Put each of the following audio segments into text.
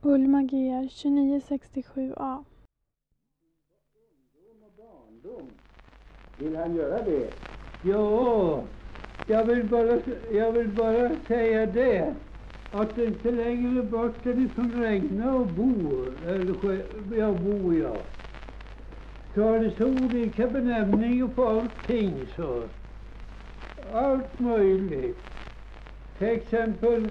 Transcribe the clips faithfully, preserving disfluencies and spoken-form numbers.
Ulma G R tjugonio sextiosju A. Vill han göra det? Ja, jag vill bara, jag vill bara säga det. Att det inte längre bort är ifrån regna och bo, eller jag bor jag. Så har det så olika benämningar på allting så. Allt möjligt. Till exempel,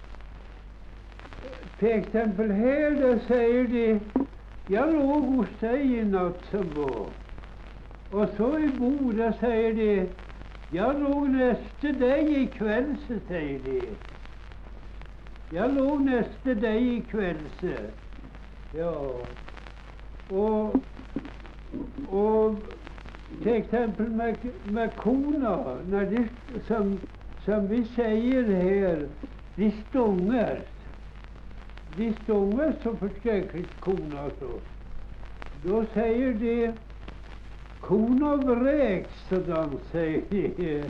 till exempel här där säger de, jag låg hos dig i natt som var. Och så i Boda säger de, jag låg nästa dig ikväll, så säger de. Jag låg nästa dig ikväll, så. Ja. Och, och till exempel med, med korna, när de, som, som vi säger här, de stångar. De stångar så förskräckligt korna så. Då säger de, korna vräks, sådan säger de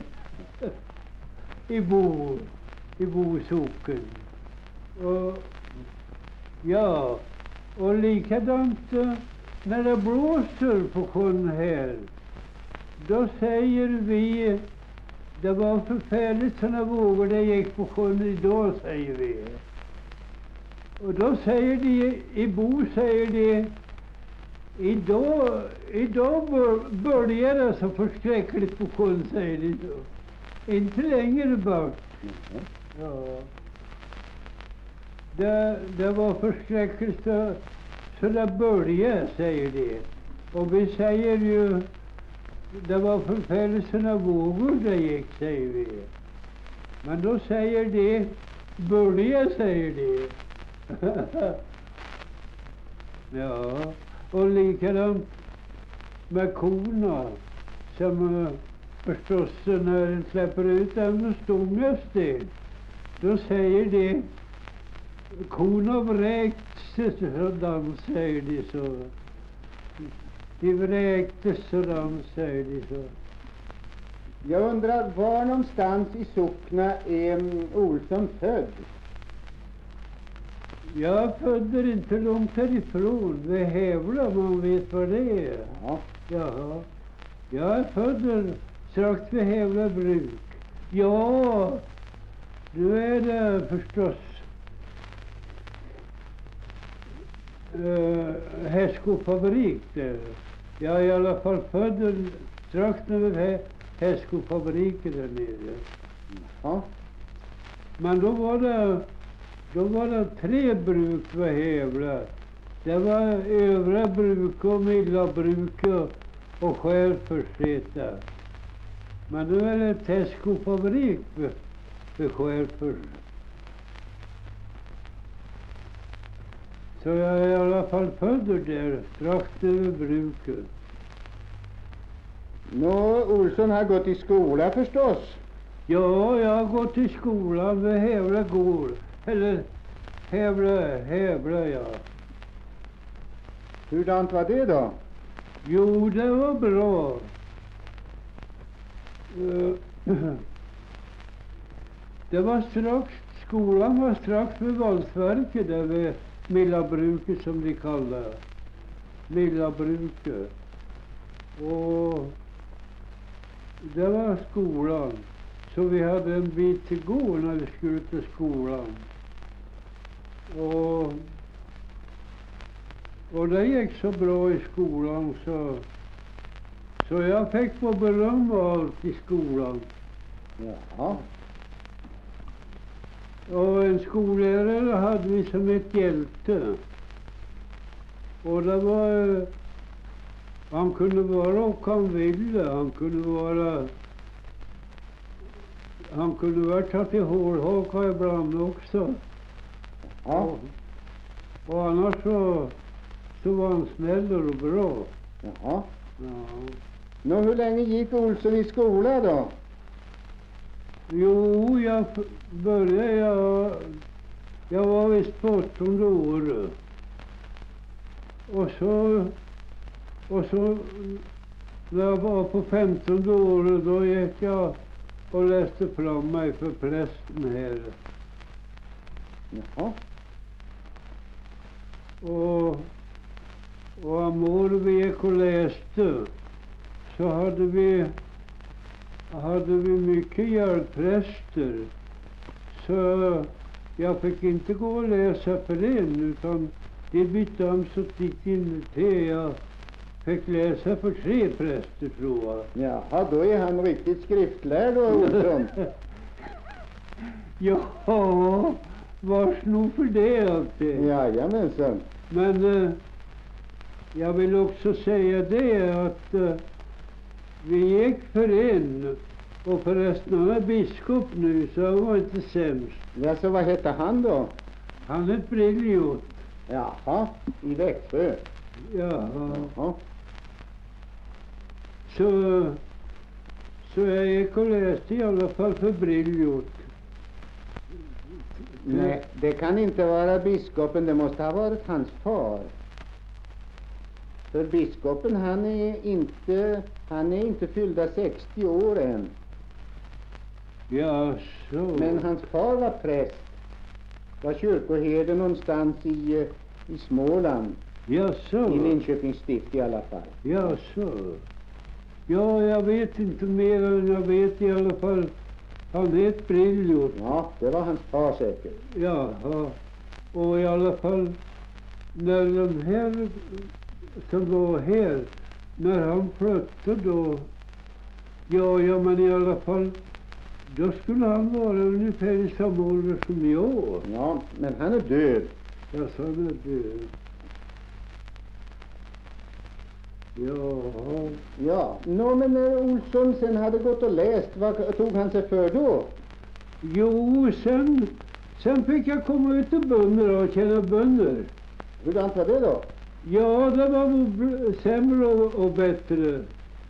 i Bo, i Bo socken. Och ja, och likadant när det blåser på sjön här, då säger vi, det var förfärligt sådana vågor det gick på sjön idag, säger vi. Och då säger de, i Bo säger de, idag, idag börjar det så förskräckligt på sjön, säger de då. Inte längre bort. Mm. Ja. Det, det var förskräckligt så, så det började, säger de. Och vi säger ju, det var förfärligt sådana vågor det gick, säger vi. Men då säger de, börja, säger de. Ja, och likadant med korna, som förstås när de släpper ut dem stångas det, då säger de, korna vräkts sådan, säger de så. De vräktes sådan, säger de så. Jag undrar, var någonstans i Sockna är Olsson född? Jag föddes inte långt härifrån, vid Hävla, man vet vad det är. Ja. Jaha. Jag är född strax vid Hävla bruk. Ja, nu är det förstås uh, hästskofabrik där. Jag är i alla fall född strax vid hästskofabriken där nere. Ja. Men då var det Då var det tre bruk vid Hävla. Det var Övra bruk och Milla bruk och Skärförseta. Men nu är det Tesco-fabrik vid, vid Skärförs. Så jag är i alla fall född där, strax över bruket. Nå, Olsson har gått i skola förstås. Ja, jag har gått i skolan vid Hävla gård. Eller Hävla, Hävla, ja. Hurdant var det då? Jo, det var bra. Uh, det var strax, skolan var strax vid valsverket där vid Millabruket som de kallar. Millabruket. Och det var skolan. Så vi hade en bit till gå när vi skulle till skolan. Och, och det gick så bra i skolan så, så jag fick få beröm av allt i skolan. Jaha. Och en skollärare hade vi som ett hjälte. Och det var, han kunde vara och han ville, han kunde vara, han kunde vara tatt i hårhaka ibland också. Ja. Och, och annars så, så var han snäll och bra. Jaha. Ja. Nå, hur länge gick Olsson i skola då? Jo, jag började, jag, jag var visst på åttonde året. Och så, och så när jag var på femtonde året, då gick jag och läste fram mig för prästen här. Jaha. Och, och amor vi gick och läste så hade vi, hade vi mycket hjälppräster. Så jag fick inte gå och läsa för en, utan det bytte om så gick in till jag fick läsa för tre präster, tror jag. Jaha, då är han riktigt skriftlärd då, Olsson. Ja, vars nog för det alltid. Jajamensan. Men eh, jag vill också säga det att eh, vi gick för en, och förresten han är biskop nu så han var inte sämst. Ja, så vad hette han då? Han är Briljot. Jaha, i Växjö. Ja, Jaha. så, så jag gick och läste i alla fall för Briljot. Nej, det kan inte vara biskopen, det måste ha varit hans far. För biskopen han är inte, han är inte fyllda sextio år än. Ja, så. Men hans far var präst. Var kyrkoherde någonstans i, eh, i Småland. Ja, så. I Linköpings stift i alla fall. Ja, så. Ja, jag vet inte mer än jag vet i alla fall. Han heter Briljot. Ja, det var hans far säkert. Ja, och i alla fall när den här som var här, när han flyttade då, ja, ja men i alla fall, då skulle han vara ungefär i samma ålder som jag. Ja, men han är död. Ja, så han är död. Ja, Ja, nå men när Olsson sen hade gått och läst, vad tog han sig för då? jo, sen, sen fick jag komma ut till bönder och känna bönder. Hurdant var det då? Ja, det var nog br- sämre och, och bättre.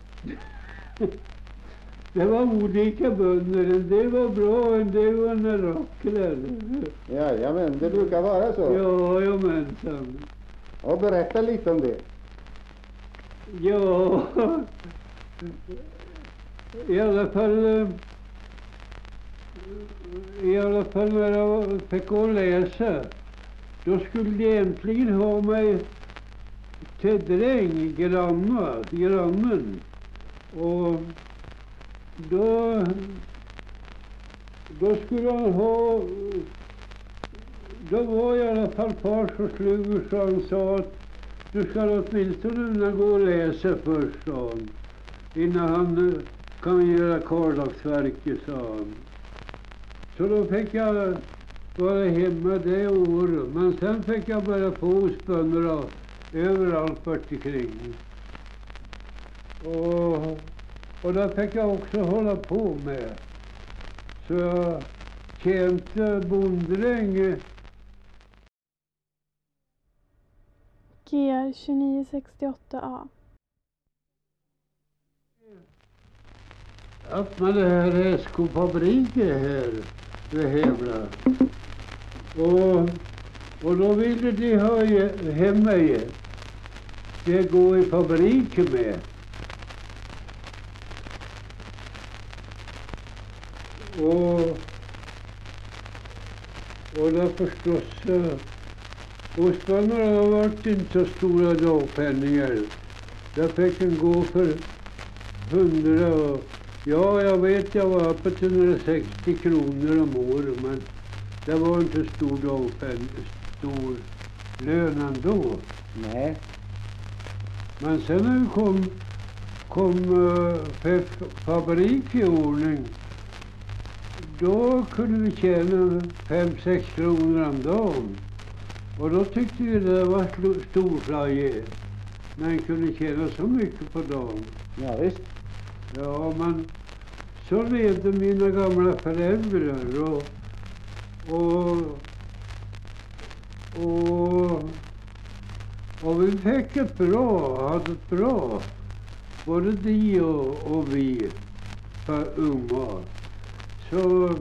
Det var olika bönder. En del var bra, en del var narakler. Jajamän, det brukar vara så. Ja, jamensan. Och berätta lite om det. Ja, i alla fall, eh, i alla fall när jag fick gå och läsa, då skulle de äntligen ha mig till dräng, granna, grannen. Och då, då skulle han ha, då var i alla fall far så slug så han sa att du ska åtminstone gå och läsa först, sa han, innan han eh, kan göra karlagsverket, sa han. Så då fick jag vara hemma det året, men sen fick jag börja få hos bönder överallt vart omkring. Och, och det fick jag också hålla på med. Så jag tjänade bonddräng. G R tjugonio sextioåtta A. Öppnade här hästskofabriken här vid Hävla. Och, och då ville de ha je- hem mig. Det går i fabriken med. Och, och det förstås, eh, hos bönderna har det varit inte så stora dagpenningar. Där fick en gå för hundra och, ja, jag vet jag var uppe till hundrasextio kronor om året, men det var inte stor dagpenning, stor lön ändå. Nej. Men sen när vi kom, kom uh, fick fabrik i ordning, då kunde vi tjäna fem sex kronor om dagen. Och då tyckte vi det var stor- storflaje. Man kunde tjäna så mycket på dagen. Ja, visst. Ja, men så levde mina gamla föräldrar och, och, och, och vi fick ett bra, hade ett bra, både de och, och vi, för unga. Så,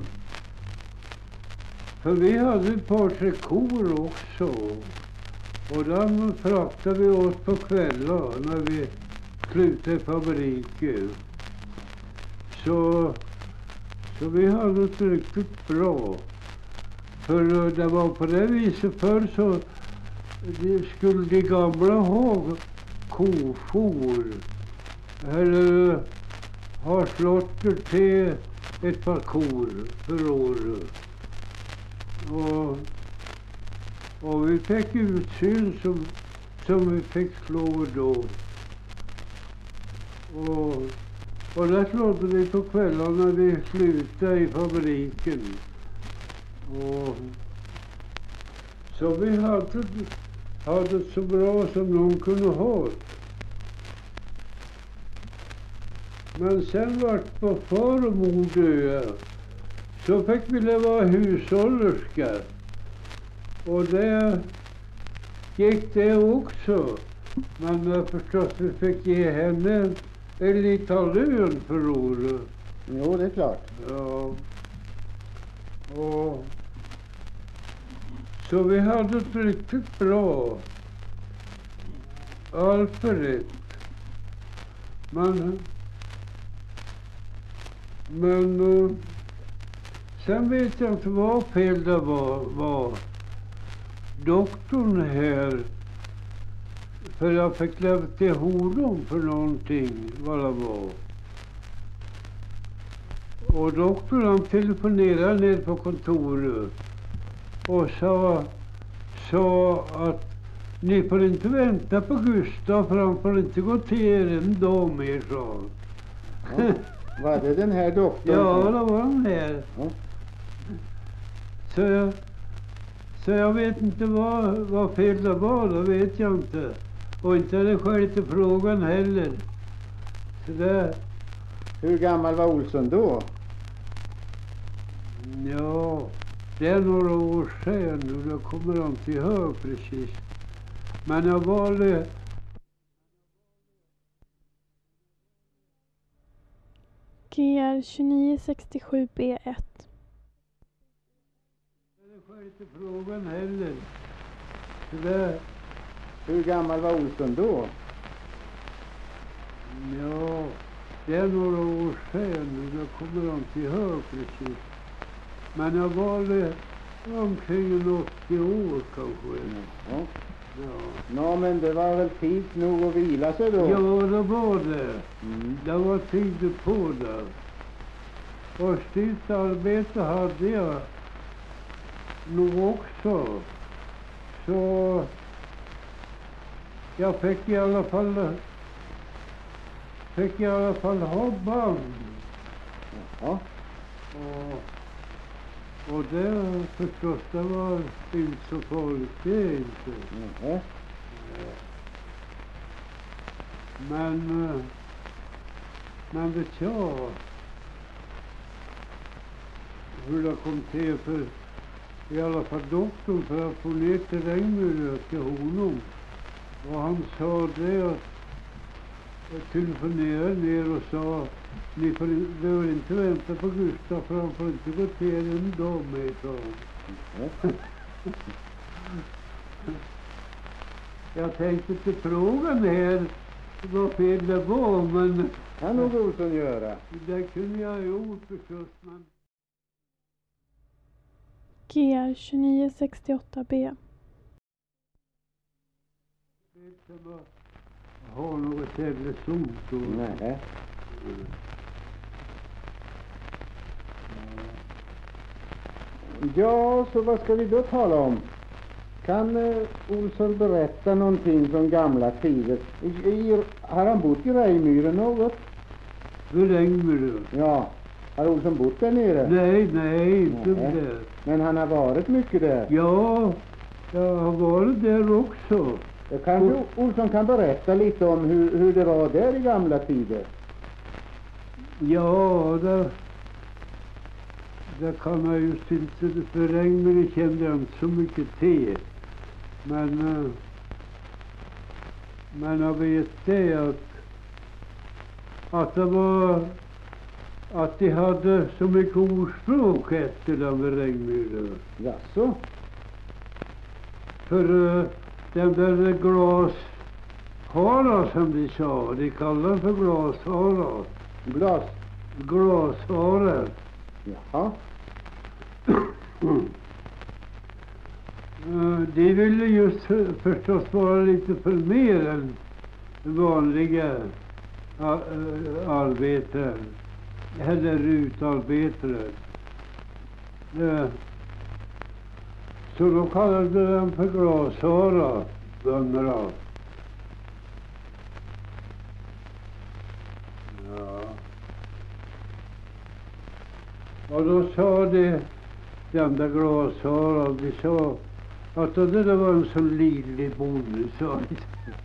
för vi hade ett par tre kor också. Och dem fraktade vi åt på kvällar när vi slutade fabriken. Så, så vi hade ett riktigt bra. För det var på det viset förr så, de skulle de gamla ha kofor eller ha slått till ett par kor för året. Och, och vi fick utsyn som, som vi fick slå då. Och, och där slådde vi på kvällarna när vi slutade i fabriken. Och, så vi hade, hade så bra som någon kunde ha. Men sen vart på far och mor döda, så fick vi leva hushållerska. Och det gick det också. Men uh, förstås vi fick ge henne en liten lön för året. Jo, det är klart. Ja. Och så vi hade ett riktigt bra. Allt för rätt. Men Men uh, sen vet jag inte vad fel det var, var. Doktorn här, för jag fick lämna till honom för någonting, vad det var. Och doktorn han telefonerade ner på kontoret och sa, sa att ni får inte vänta på Gustav, för han får inte gå till er en dag mer, sa han. Ja. Var det den här doktorn? Ja, det var den här. Ja. Så jag, så jag vet inte vad, vad fel det var, det vet jag inte. Och inte är det skäl till frågan heller. Så det, Hur gammal var Olsson då? ja, det är några år sedan nu, det kommer jag inte ihåg precis. Men jag var det. G R tjugonio sextiosju B ett. Det är skäl till frågan heller. Så det, Hur gammal var Olsson då? ja, det är några år sedan nu, det kommer jag inte ihåg precis. Men jag var det omkring åttio år kanske. Ja. Ja. Nå, men det var väl tid nog att vila sig då? Ja, det var det. Mm. Det var tid på det. Och styrt arbete hade jag nog också. Så jag fick i alla fall fick i alla fall ha band. Ja. Och, och det förstås, det var inte så farligt, det är inte. Ja. Men, eh, men vet jag hur det kom till, för i alla fall doktorn, för att få ner till Regnmyre till honom. Och han sa det att jag telefonerade ner och sa, ni får, behöver inte vänta på Gustav, för han får inte gå till er en dag med, sa han. Jag tänkte till frågan här vad fel det var, men Kan nog Olsson göra. det kunde jag gjort förstås, men G R tjugonio sextioåtta B. vet jag bara har något särskilt sånt då. Nej. Ja, så vad ska vi då tala om? Kan eh, Olsson berätta någonting från gamla tider? I, i, har han bott i Regnmyre något? Vid Regnmyre? Ja. Har Olsson bott där nere? Nej, nej, inte Nej. där. Men han har varit mycket där? Ja, jag har varit där också. Ja, kanske Olsson kan berätta lite om hur, hur det var där i gamla tider? Ja, det, det kan jag just inte, för Regnmyre kände jag inte så mycket till. Men, eh, men jag vet det att, att det var, att de hade så mycket ordspråk efter den vid Regnmyre. Jaså? För uh, den där glashara som de sa, de kallar den för glashara. Glas? Glashara. Jaha. Eh, De ville just för- förstås vara lite för mer än vanliga a- eh, arbetare. Eller utarbetare. Eh, Så då kallade de dem för glashara, bönderna. Ja. Och då sa de, den där glashara, de sa att det där var en så livlig bonde, sa de.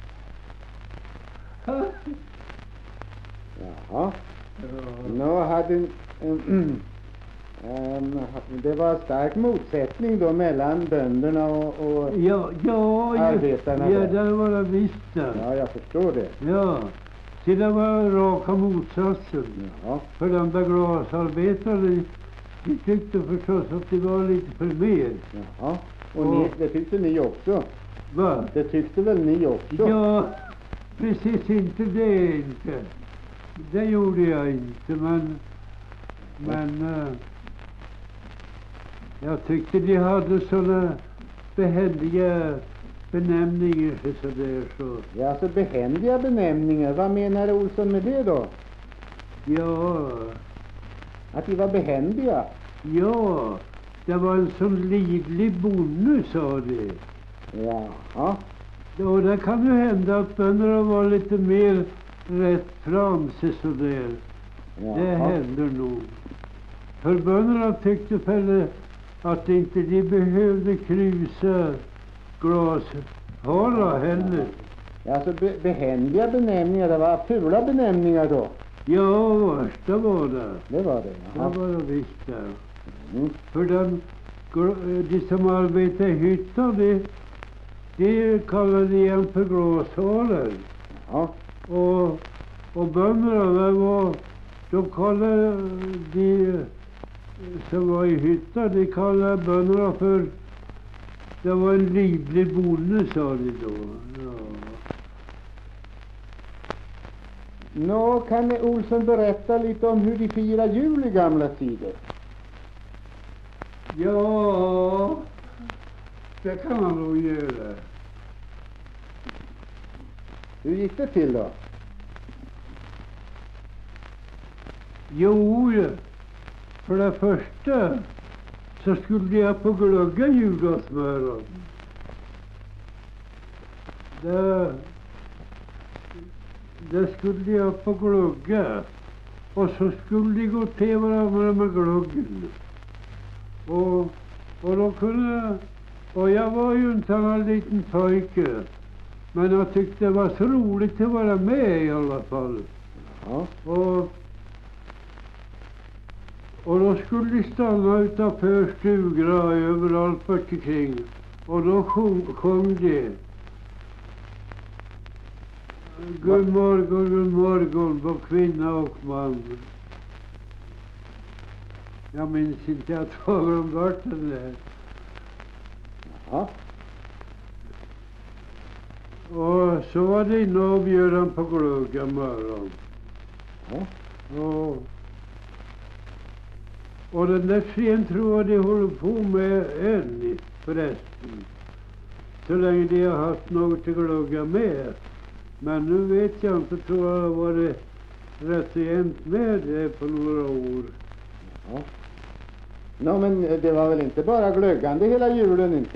Jaha. Ja. Nå hade... ehm, det var stark motsättning då mellan bönderna och... och Ja, ja, Arbetarna ja, där. det var det visst det. ja, jag förstår det. Ja, så det var raka motsatsen. Ja. För de där glasarbetare, de tyckte förstås att det var lite för mer. Jaha. Och ni, det tyckte ni också. Va? Det tyckte väl ni också? Ja, precis inte det inte. Det gjorde jag inte, men... Men... eh, jag tyckte de hade såna behändiga benämningar så där så. Ja, alltså behändiga benämningar. Vad menar Olsson med det då? Ja, Att de var behändiga? ja, det var en sån livlig bonde, sa de. Jaha. Och det kan ju hända att bönderna var lite mer rätt fram sig så där. Det Jaha. händer nog. För bönderna tyckte för att inte de behövde krusa glashara heller. Ja, alltså be behändiga benämningar, det var fula benämningar då? Ja, värsta var det. Det var det, Det jaha. var det visst det. Mm. För den, gl- de som arbetade i hyttan, de, de kallade igen för glashara. Ja. Och, och bönderna, det var, de kallade de som var i hyttan, de kallade bönderna för, det var en livlig bonde, sa de då. Ja. Nå, kan Olsson berätta lite om hur de firar jul i gamla tider? Ja, det kan han nog göra. Hur gick det till då? Jo, för det första så skulle jag på glögga julgransmöron. Det, det skulle jag på glögga. Och så skulle de gå till varandra med glöggen. Och, och då kunde, och jag var ju inte en liten pojke. Men jag tyckte det var så roligt att vara med i alla fall. Ja. Och, och då skulle de stanna utanför stugorna överallt bort omkring. Och då sjung, sjöng de. God morgon, god morgon på kvinna och man. Jag minns inte att jag har glömt den där. Ja. Och så var det inne och bjöd han på glögg en morgon. Ja. Och, och den där scenen tror jag de håller på med än förresten. Så länge de har haft något att glögga med. Men nu vet jag inte, tror jag det har varit rätt jämnt med det på några år. Ja. Nå, men det var väl inte bara glöggande hela julen inte?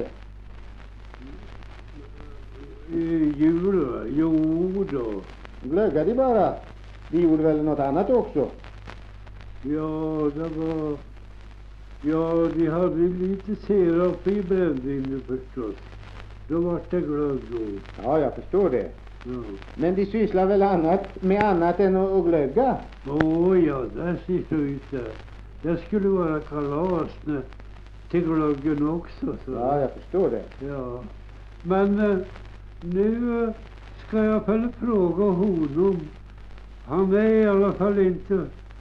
I jul, va? Jo då. Glöggade de bara? De gjorde väl något annat också? Ja, det var... Ja, de hade lite sirap i brännvinet förstås. Då var det glögg då. Ja, jag förstår det. Ja. Men de sysslar väl annat, med annat än att, att glögga? Åh ja, där ser det ut det. Det skulle vara kalas när, till glöggen också. Så. Ja, jag förstår det. Ja. Men eh, nu eh, ska jag väl fråga honom. Han är i alla fall inte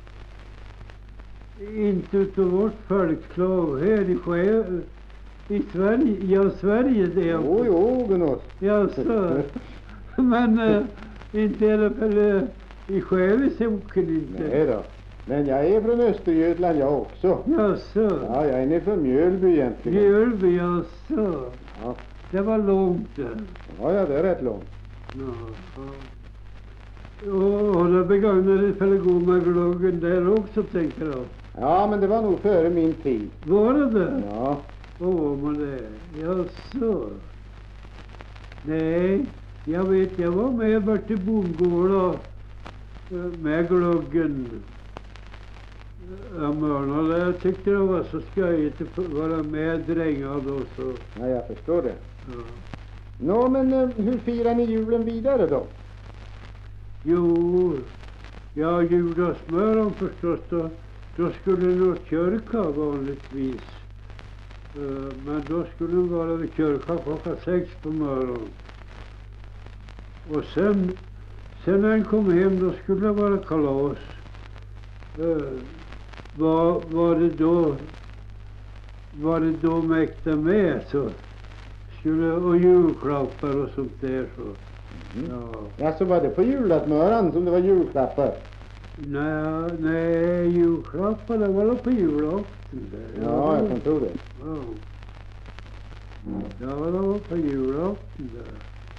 inte utav vårt folkslag här i Sjö, i Sverige. Ja, Sverige det är Jo, jo, Gunnar. Ja, så. Men eh, inte är det väl eh, i Sjövis socken inte. Nej då. Men jag är från Östergötland jag också. Jaså? Ja, jag är nere från Mjölby egentligen. Mjölby, jaså? Ja. Det var långt det. Ja, ja, det är rätt långt. Jaha. Och har du begagnat dig för att gå med glöggen där också, tänker jag? Ja, men det var nog före min tid. Var det det? Ja. Åh, men det... Jaså? Nej, jag vet, jag var med bort till bondgården med glöggen. Jag mörnade, jag tyckte det var så skojigt att vara med drängar då så. Ja, jag förstår det. Ja. Nå, men eh, hur firar ni julen vidare då? Jo, ja, judasmöron förstås, då, då skulle det nog kyrka vanligtvis. Uh, men då skulle det vara vid kyrkan klockan sex på morgonen. Och sen, sen när han kom hem då skulle det vara kalas. Uh, var, var det då, var det då mäkta med så skulle, och julklappar och sånt där så. Mm. Ja. Ja, så var det på julatmöran som det var julklappar? Nej, nej, julklappar, det var på julafton där. Ja, jag kan tro det. Ja. Mm. Ja, det var på julafton där.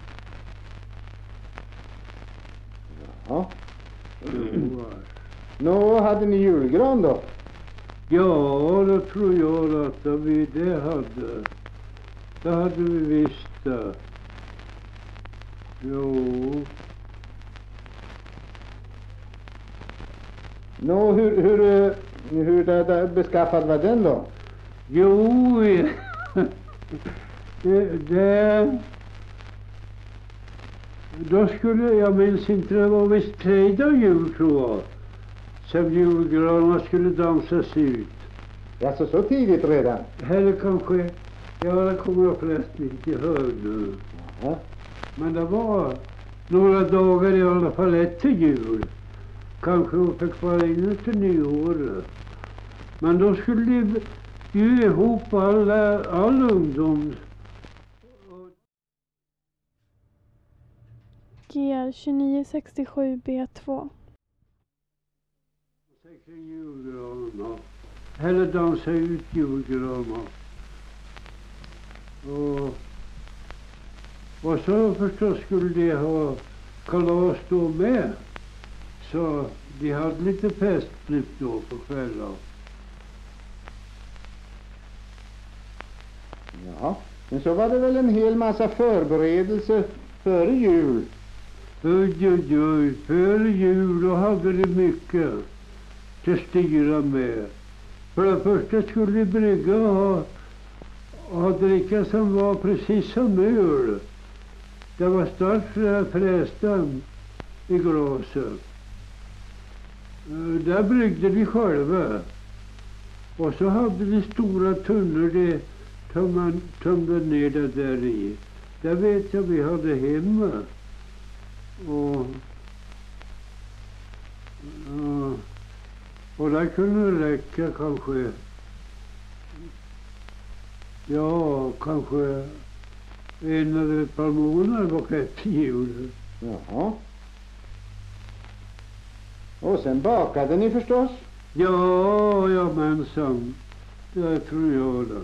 Ja. Jo, Nå, hade ni julgran då? ja, det tror jag att vi det hade. Det hade vi visst det. Jo. Nå, hur, hur, eh, hur det, det beskaffad var den då? Jo, det, det... Då skulle, jag minns inte, det var visst tredje jul tror jag. Som julgranarna skulle dansas ut. Ja, så, så tidigt redan? Eller kanske, ja det kommer jag förresten inte ihåg nu. Ja. Men det var några dagar i alla fall efter jul. Kanske hon fick vara inne till nyår. Men då skulle de ju ihop alla, all ungdom. G R tjugonio sextiosju B två. Kring julgranarna. Eller dansa ut julgranarna. Och, och så förstås skulle de ha kalas då med. Så de hade lite festligt då på kvällen. Ja, men så var det väl en hel massa förberedelser före jul? Oj, oj, oj. Före jul då hade de mycket till styra med. För det första skulle de brygga och ha, ha dricka som var precis som öl. Det var starkt frästan i glaset. Där bryggde de själva. Och så hade de stora tunnor de tömde, tömde ner det där i. Det vet jag vi hade hemma. Och, och, och där kunde det räcka kanske, ja kanske en eller ett par månader bak efter jul. Jaha. Och sen bakade ni förstås? Ja, ja mensan. Det tror jag det.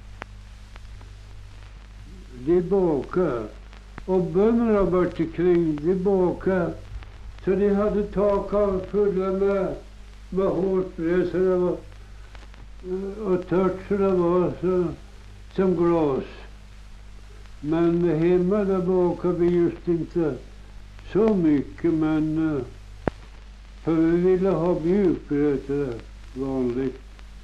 De bakade. Och bönderna bort ikring, de bakade. Så de hade takar fulla med, med hårt bröd så det var, och tört så det var så, som glas. Men hemma där bakade vi just inte så mycket, men för vi ville ha mjukbröd till det vanligt.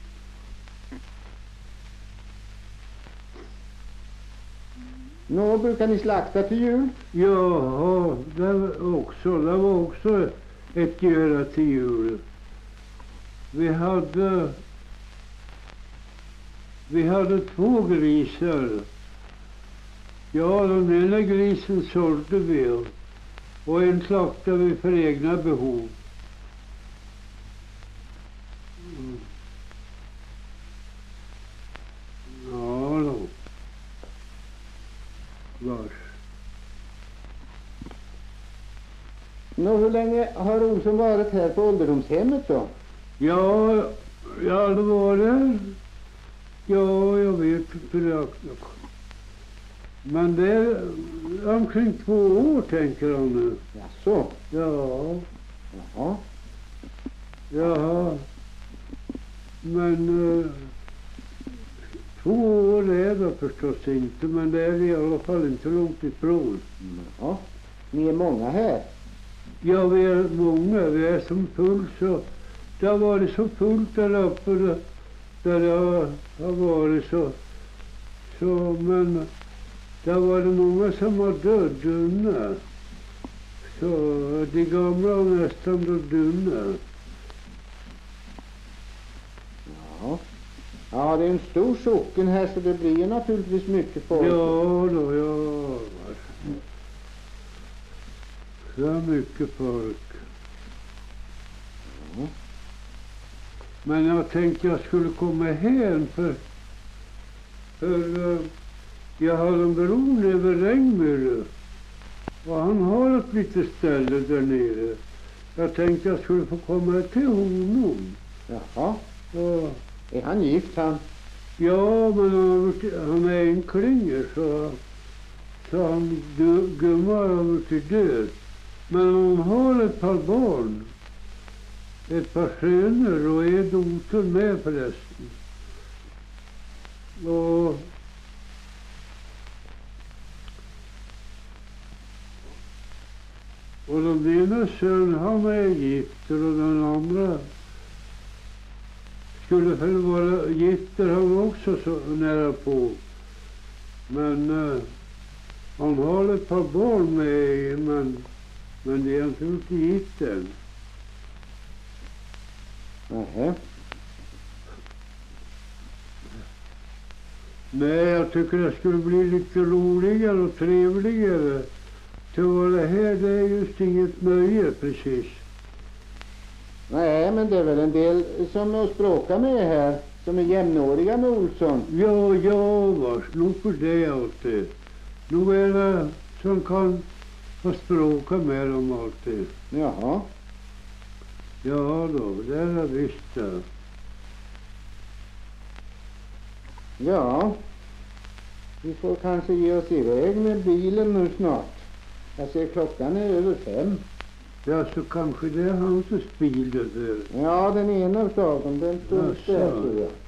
Nå, brukar ni slakta till jul? Ja, det var också, det var också ett göra till jul. Vi hade, vi hade två grisar. Ja, den ena grisen sålde vi och en slaktade vi för egna behov. Mm. Ja då. Vars. Nå, hur länge har Olsson varit här på ålderdomshemmet då? Ja, ja det var det. Ja, jag vet inte det. Men det är omkring två år tänker han nu. Jaså? Ja, Jaha. ja. Men eh, två år är det förstås inte, men det är i alla fall inte långt ifrån. Ja. Ni är många här. Ja, vi är många. Vi är som fullt så. Det har varit så fullt där uppe där, där det har, har varit så. Så, men det har varit många som har dött dunna. Så de gamla har nästan dött dunna. Ja. Ja, det är en stor socken här så det blir ju naturligtvis mycket folk. Ja då, ja. Så mycket folk. Ja. Men jag tänkte jag skulle komma hem för, för uh, jag har en bror över Regnmyre. Och han har ett litet ställe där nere. Jag tänkte jag skulle få komma till honom. Jaha. Och, Är han gift han? ja, men han, han är enkling så, så han gu- gumma har varit död. Men han har ett par barn. Ett par söner och är dotter med förresten. Och, och den ena sönen han är gift och den andra skulle väl vara gifter han också så nära på. Men uh, han har ett par barn med men, men det är inte inte gift än. Nähä. Nej, jag tycker det skulle bli lite roligare och trevligare. Så det här det är just inget nöje precis. Nej, men det är väl en del som är språkar med här. Som är jämnåriga med Olsson. Ja, ja, vars. Nog för det alltid. Nog är det som kan få språka med dem alltid. Jaha. Ja då, det är det visst det. Ja. Vi får kanske ge oss iväg med bilen nu snart. Jag ser klockan är över fem. Ja, så kanske det är hans bil det där. Ja, den ena utav dem. Den står Jaså. där tror jag.